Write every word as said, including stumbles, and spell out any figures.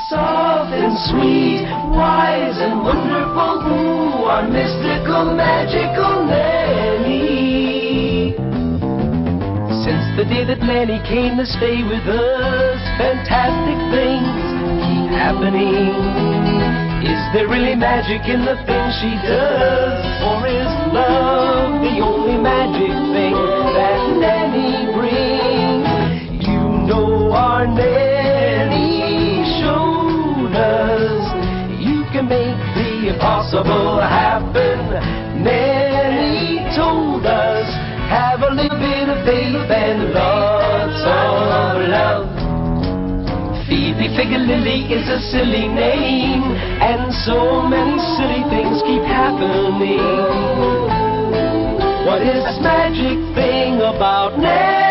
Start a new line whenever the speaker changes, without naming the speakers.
soft and sweet, wise and wonderful, ooh, our mystical, magical Nanny. Since the day that Nanny came to stay with us, fantastic things keep happening. Is there really magic in the things she does? Or is love the only magic thing that Nanny brings? You know our Nanny showed us you can make the impossible happen. Nanny told us, have a little bit of faith and lots of love. Phoebe Figure Lily is a silly name, and so many silly things keep happening. What is this magic thing about Nanny?